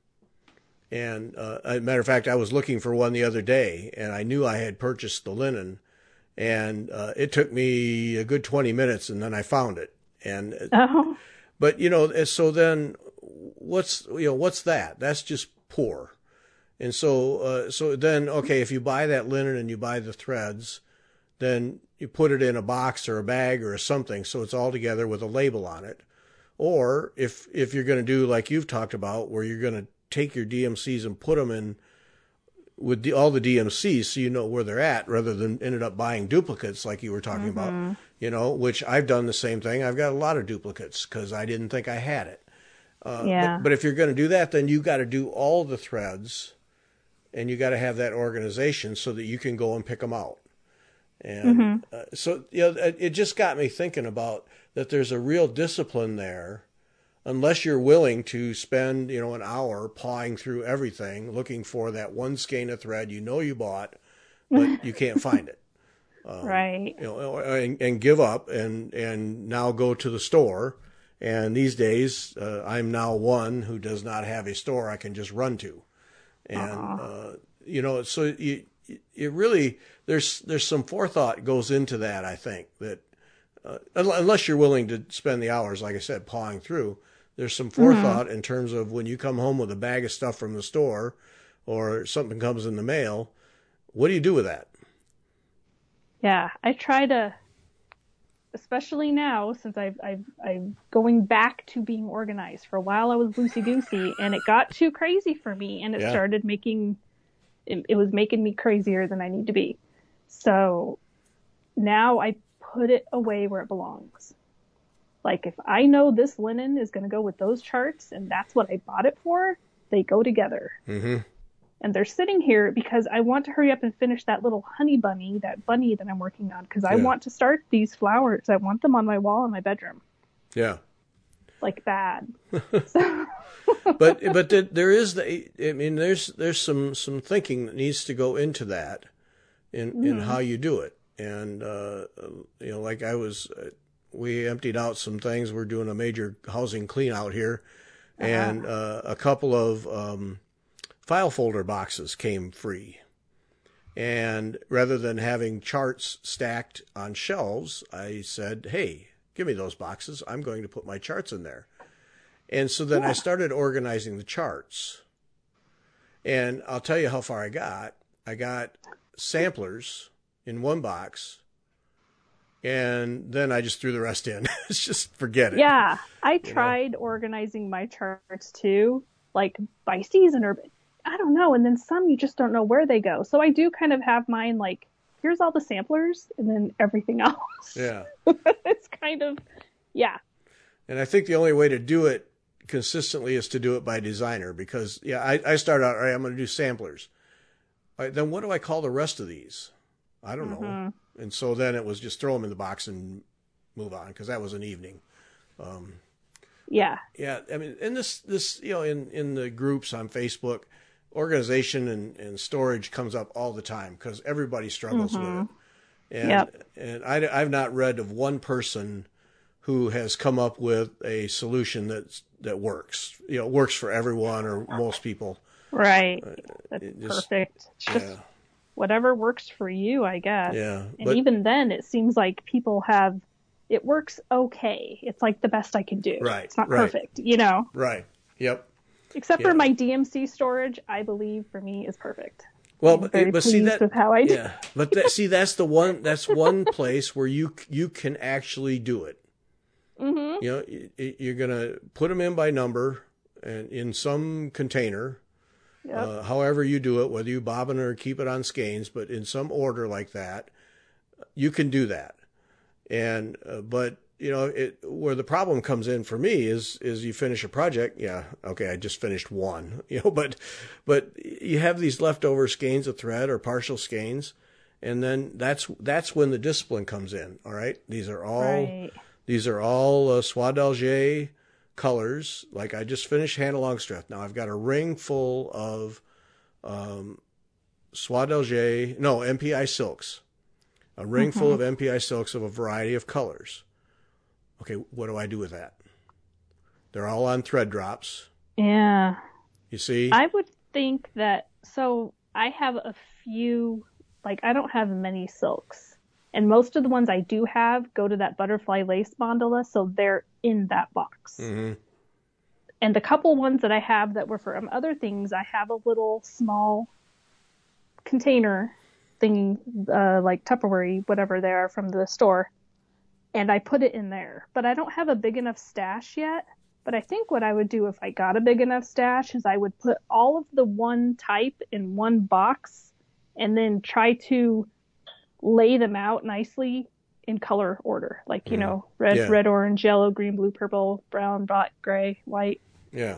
And, uh, as a matter of fact, I was looking for one the other day and I knew I had purchased the linen and, uh, it took me a good twenty minutes and then I found it. And, oh. but you know, so then what's, you know, what's that? That's just poor. And so, uh, so then, okay, if you buy that linen and you buy the threads, then you put it in a box or a bag or something so it's all together with a label on it. Or if, if you're going to do like you've talked about, where you're going to take your D M Cs and put them in with the, all the D M Cs so you know where they're at rather than ended up buying duplicates like you were talking mm-hmm. about, you know, which I've done the same thing. I've got a lot of duplicates because I didn't think I had it. Uh, yeah. But, but if you're going to do that, then you got to do all the threads and you got to have that organization so that you can go and pick them out. And mm-hmm. uh, so, you know, it, it just got me thinking about that there's a real discipline there. Unless you're willing to spend, you know, an hour pawing through everything, looking for that one skein of thread you know you bought, but you can't find it. Um, right. You know, and, and give up and, and now go to the store. And these days, uh, I'm now one who does not have a store I can just run to. And, uh, you know, so you, it really, there's, there's some forethought goes into that, I think, that uh, unless you're willing to spend the hours, like I said, pawing through. There's some forethought mm-hmm. in terms of when you come home with a bag of stuff from the store or something comes in the mail, what do you do with that? Yeah, I try to, especially now since I've, I've, I'm going back to being organized. For a while I was loosey-goosey and it got too crazy for me and it yeah. started making, it, it was making me crazier than I need to be. So now I put it away where it belongs. Like, if I know this linen is going to go with those charts and that's what I bought it for, they go together. Mm-hmm. And they're sitting here because I want to hurry up and finish that little honey bunny, that bunny that I'm working on, because I yeah. want to start these flowers. I want them on my wall in my bedroom. Yeah. like bad. So. but but the, there is the I mean there's there's some some thinking that needs to go into that in mm-hmm. in how you do it. And uh, you know, like I was, uh, we emptied out some things. We're doing a major housing clean out here, uh-huh. and uh, a couple of um, file folder boxes came free. And rather than having charts stacked on shelves, I said, "Hey, give me those boxes. I'm going to put my charts in there." And so then yeah. I started organizing the charts. And I'll tell you how far I got. I got samplers in one box, and then I just threw the rest in. It's just forget it. Yeah, I tried you know? organizing my charts too, like by season or I don't know, and then some you just don't know where they go. So I do kind of have mine like, here's all the samplers, and then everything else. Yeah. It's kind of, yeah. And I think the only way to do it consistently is to do it by designer, because, yeah, I, I start out, all right, I'm going to do samplers. All right, then what do I call the rest of these? I don't mm-hmm. know. And so then it was just throw them in the box and move on, because that was an evening. Um, yeah. Yeah. I mean, in this, this, you know, in, in the groups on Facebook, organization and, and storage comes up all the time because everybody struggles mm-hmm. with it. And, yep. and I, I've not read of one person who has come up with a solution that's, that works, you know, works for everyone or most people. Right. That's just, perfect. It's just, yeah. Whatever works for you, I guess. Yeah. And but, even then, it seems like people have, it works okay. It's like the best I can do. Right. It's not right. perfect, you know? Right. Yep. Except yeah. for my D M C storage, I believe for me is perfect. Well, I'm but, very but pleased see that, with how I do. Yeah. But that, see, that's the one, that's one place where you, you can actually do it. Mm-hmm. You know, you, you're going to put them in by number and in some container. Yep. Uh, however you do it, whether you bobbin or keep it on skeins, but in some order like that, you can do that. And, uh, but, you know, it, where the problem comes in for me is, is you finish a project. Yeah. Okay. I just finished one, you know, but, but you have these leftover skeins of thread or partial skeins. And then that's, that's when the discipline comes in. All right. These are all, right. these are all uh, Soie d'Alger colors. Like I just finished Hannah Longstreth. Now I've got a ring full of um, Soie d'Alger, no, M P I silks. A ring mm-hmm. full of M P I silks of a variety of colors. Okay, what do I do with that? They're all on thread drops. Yeah. You see? I would think that, so I have a few, like I don't have many silks. And most of the ones I do have go to that butterfly lace mandala, so they're in that box. Mm-hmm. And the couple ones that I have that were from other things, I have a little small container thingy, uh, like Tupperware, whatever they are from the store, and I put it in there. But I don't have a big enough stash yet. But I think what I would do if I got a big enough stash is I would put all of the one type in one box and then try to lay them out nicely in color order, like, you mm. know, red, yeah. red, orange, yellow, green, blue, purple, brown, black, gray, white. Yeah.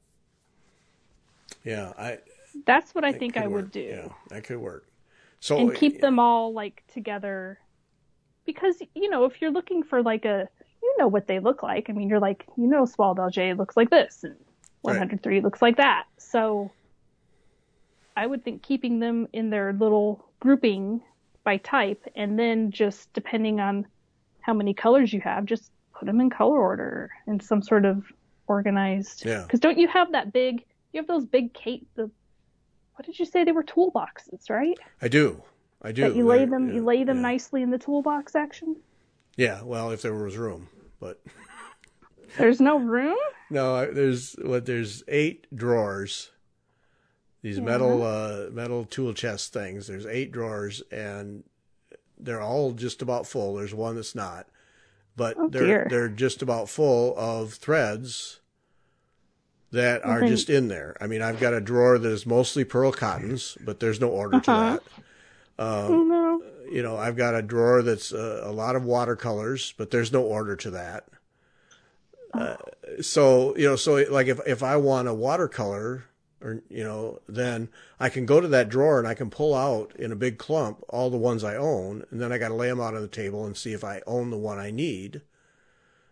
Yeah. I, that's what I think I work. would do. Yeah, that could work. So, and keep yeah. them all like together, because, you know, if you're looking for like a, you know what they look like. I mean, you're like, you know, Soie d'Alger looks like this and one hundred three right. looks like that. So I would think keeping them in their little grouping by type, and then just depending on how many colors you have, just put them in color order in some sort of organized. Yeah. Because don't you have that big? You have those big Kate. The what did you say they were? Toolboxes, right? I do. I do. That you lay They're, them. yeah, you lay them yeah. nicely in the toolbox section. Yeah. Well, if there was room, but there's no room. No, there's what? There's eight drawers. These yeah. metal, uh, metal tool chest things. There's eight drawers, and they're all just about full. There's one that's not, but oh, they're dear. they're just about full of threads that are okay. just in there. I mean, I've got a drawer that is mostly pearl cottons, but there's no order uh-huh. to that. Um, oh, no. You know, I've got a drawer that's uh, a lot of watercolors, but there's no order to that. Oh. Uh, so you know, so like if if I want a watercolor. Or, you know, then I can go to that drawer and I can pull out in a big clump all the ones I own. And then I got to lay them out on the table and see if I own the one I need.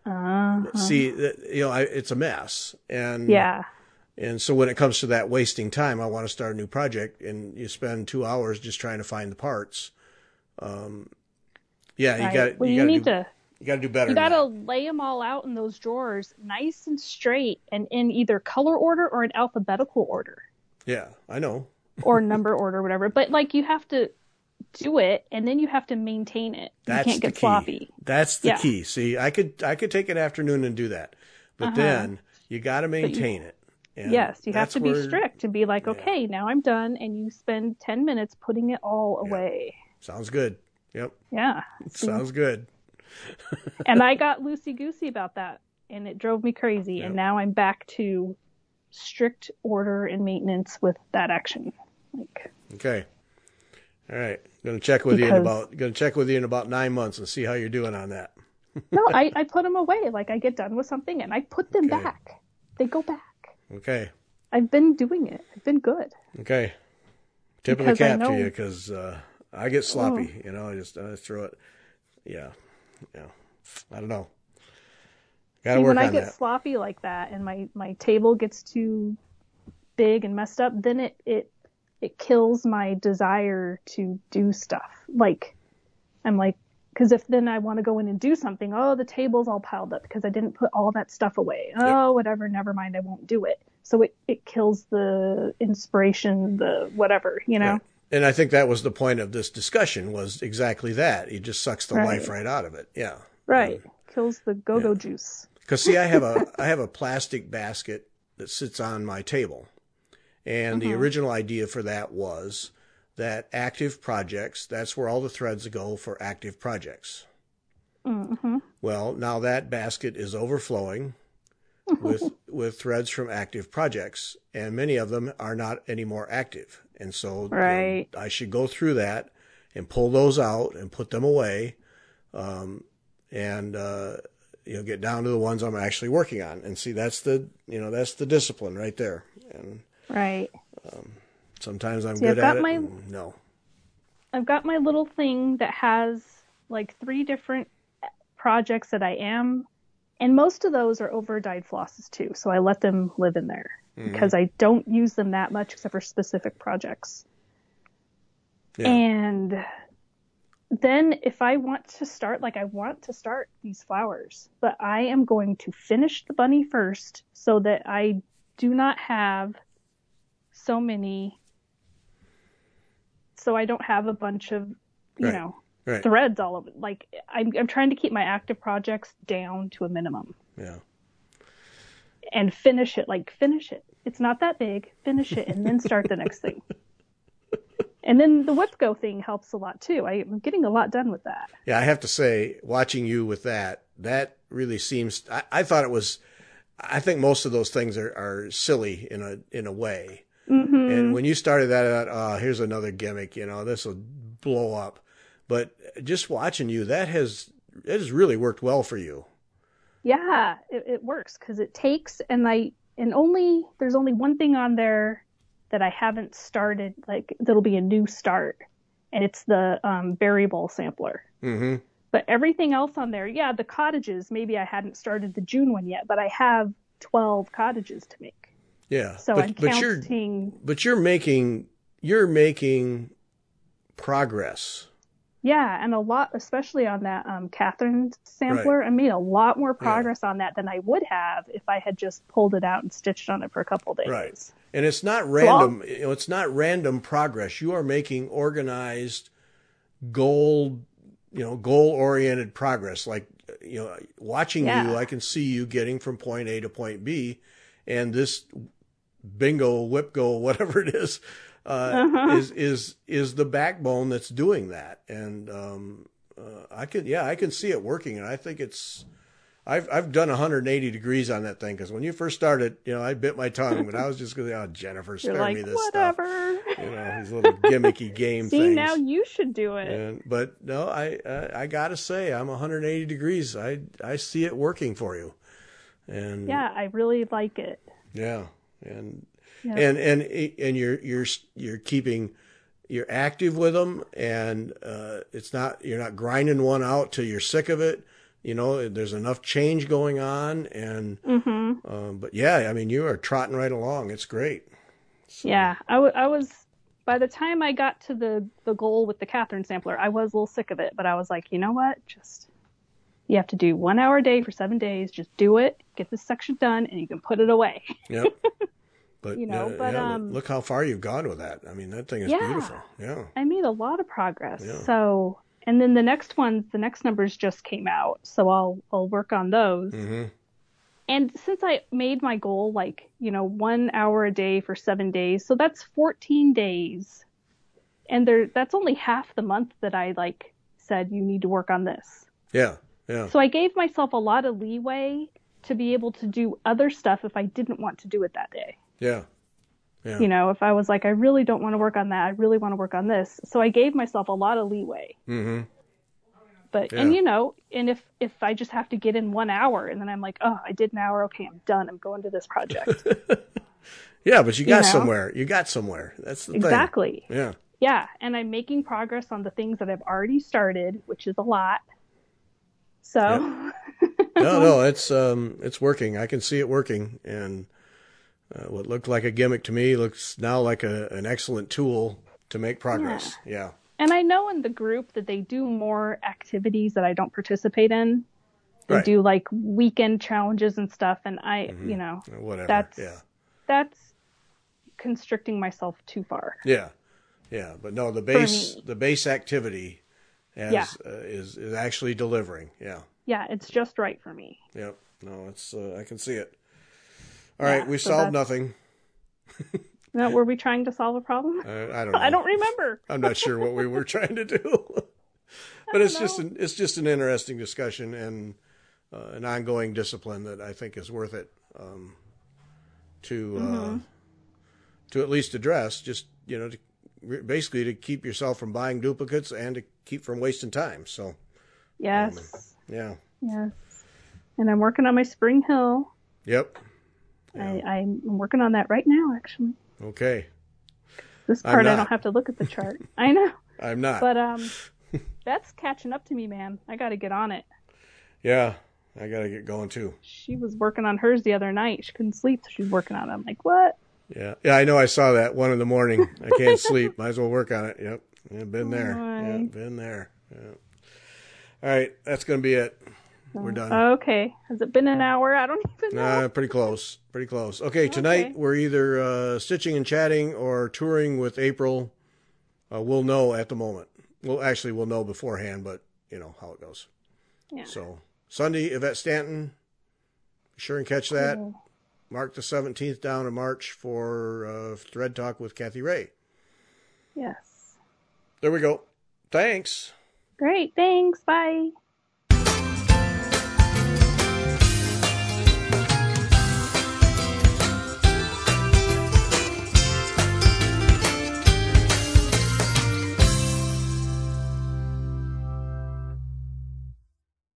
Uh-huh. See, you know, I, it's a mess. And Yeah. And so when it comes to that wasting time, I want to start a new project, and you spend two hours just trying to find the parts. Um, yeah, you Right. got Well, you you got to need do to. you got to do better. You than got to that. lay them all out in those drawers, nice and straight, and in either color order or an alphabetical order, Yeah, I know. or number order, whatever. But like you have to do it, and then you have to maintain it. That's you can't the get key. sloppy. That's the Yeah. key. See, I could I could take an afternoon and do that, but Uh-huh. then you got to maintain you, it. And yes, you have that's to be where- strict and be like, Yeah. okay, now I'm done, and you spend ten minutes putting it all Yeah. away. Sounds good. Yep. Yeah. Sounds good. And I got loosey-goosey about that, and it drove me crazy. Yep. And now I'm back to strict order and maintenance with that action. Like, Okay. All right. Going to check with you in Because- about going to check with you in about nine months and see how you're doing on that. no, I, I put them away. Like I get done with something and I put them Okay. back. They go back. Okay. I've been doing it. I've been good. Okay. Tip Because of I the cap to know- you, because uh, I get sloppy. You know, I just I throw it. Yeah. Yeah. I don't know. Got to See, work when I on get that. sloppy like that and my, my table gets too big and messed up, then it, it it kills my desire to do stuff. Like I'm like, because if then I want to go in and do something, oh, the table's all piled up because I didn't put all that stuff away. Oh, whatever, never mind, I won't do it. So it, it kills the inspiration, the whatever, you know? Right. And I think that was the point of this discussion, was exactly that. It just sucks the Right. life right out of it. Yeah. Right. Kills the go-go juice. Because see, I have a I have a plastic basket that sits on my table, and the original idea for that was that active projects, that's where all the threads go for active projects. Mm-hmm. Well, now that basket is overflowing with with threads from active projects, and many of them are not anymore active. And so you know, Right. I should go through that and pull those out and put them away, um, and uh, you know, get down to the ones I'm actually working on. And see, that's the you know that's the discipline right there. And Right. sometimes I'm See, good I've got at it. my- and no. I've got my little thing that has like three different projects that I am, and most of those are over dyed flosses too. So I let them live in there because I don't use them that much except for specific projects. Yeah. And then if I want to start, like I want to start these flowers, but I am going to finish the bunny first so that I do not have so many, so I don't have a bunch of, you Right. know, Right. threads all over. Like I'm, I'm trying to keep my active projects down to a minimum Yeah. and finish it. Like finish it. It's not that big. Finish it and then start the next thing. And then the whip go thing helps a lot too. I, I'm getting a lot done with that. Yeah, I have to say, watching you with that, that really seems. I, I thought it was. I think most of those things are, are silly in a in a way. Mm-hmm. And when you started that, I thought, oh, here's another gimmick. You know, this will blow up. But just watching you, that has it has really worked well for you. Yeah, it, it works because it takes and I and only there's only one thing on there that I haven't started. Like that'll be a new start, and it's the um, berry bowl sampler. Mm-hmm. But everything else on there, yeah, the cottages. Maybe I hadn't started the June one yet, but I have twelve cottages to make. Yeah. So but, I'm but you're counting. but you're making you're making progress. Yeah, and a lot, especially on that um, Catherine sampler, I made a lot more progress on that than I would have if I had just pulled it out and stitched on it for a couple days. Right. And it's not random. You know, it's not random progress. You are making organized, goal, you know, goal-oriented progress. Like, you know, watching Yeah. you, I can see you getting from point A to point B, and this bingo, whip go, whatever it is, uh, Uh-huh. is is is the backbone that's doing that. And um, uh, I can, yeah, I can see it working, and I think it's. I've I've done one hundred eighty degrees on that thing, because when you first started, you know, I bit my tongue, but I was just going, oh, Jennifer, You're spare like, me this whatever. stuff. You know, these little gimmicky game See, things. now you should do it. And, but no, I I, I got to say, I'm one hundred eighty degrees. I I see it working for you. And Yeah, I really like it. yeah, and Yeah. and and and you're you're you're keeping. You're active with them, and uh, it's not you're not grinding one out till you're sick of it. You know, there's enough change going on, and Mm-hmm. um, but yeah, I mean, you are trotting right along. It's great. So, Yeah, I, w- I was, by the time I got to the, the goal with the Catherine sampler, I was a little sick of it, but I was like, you know what? Just, you have to do one hour a day for seven days. Just do it, get this section done, and you can put it away. Yep. But, You know, uh, but, yeah, um, look how far you've gone with that. I mean, that thing is yeah, beautiful. Yeah. I made a lot of progress. Yeah. So, and then the next ones, the next numbers just came out. So I'll, I'll work on those. Mm-hmm. And since I made my goal, like, you know, one hour a day for seven days, so that's fourteen days. And there, that's only half the month that I like said, you need to work on this. Yeah. Yeah. So I gave myself a lot of leeway to be able to do other stuff if I didn't want to do it that day. Yeah. Yeah. You know, if I was like, I really don't want to work on that, I really want to work on this. So I gave myself a lot of leeway. Mm-hmm. But, Yeah. and you know, and if, if I just have to get in one hour and then I'm like, oh, I did an hour. Okay, I'm done. I'm going to this project. Yeah, but you got You know? somewhere. You got somewhere. That's the Exactly. thing. Yeah. Yeah. And I'm making progress on the things that I've already started, which is a lot. So, No, no, it's um, it's working. I can see it working, and uh, what looked like a gimmick to me looks now like a, an excellent tool to make progress. Yeah. and I know in the group that they do more activities that I don't participate in. They Right. do like weekend challenges and stuff. And I, Mm-hmm. you know, Whatever. that's, Yeah. that's constricting myself too far. Yeah. Yeah. But no, the base me. the base activity has, Yeah. uh, is is actually delivering. Yeah. Yeah. It's just right for me. Yep. No, it's uh, I can see it. All Yeah, right, we so solved that's- nothing. Now, were we trying to solve a problem? Uh, I don't know. I don't remember. I'm not sure what we were trying to do. But it's just an it's just an interesting discussion and uh, an ongoing discipline that I think is worth it um, to uh, Mm-hmm. to at least address. Just you know, to, basically to keep yourself from buying duplicates and to keep from wasting time. So Yes. yeah, Yes. And I'm working on my Spring Hill. yep, yeah. I, I'm working on that right now, actually. Okay. This I'm part I not. don't have to look at the chart. I know. I'm not. But um, Beth's catching up to me, man. I got to get on it. Yeah, I gotta get going too. She was working on hers the other night. She couldn't sleep, so she was working on it. I'm like, what? Yeah, yeah, I know. I saw that one in the morning. I can't sleep. Might as well work on it. Yep, yeah, been there. Why? Yeah, been there. Yeah. All right, that's gonna be it. We're done. Okay. Has it been an hour? I don't even know. Uh, pretty close. Pretty close. Okay, tonight Okay. we're either uh, stitching and chatting or touring with April. Uh, we'll know at the moment. Well, actually, we'll know beforehand, but you know how it goes. Yeah. So Sunday, Yvette Stanton. Be sure and catch that. Cool. Mark the seventeenth down in March for uh, Thread Talk with Kathy Ray. Yes. There we go. Thanks. Great. Thanks. Bye.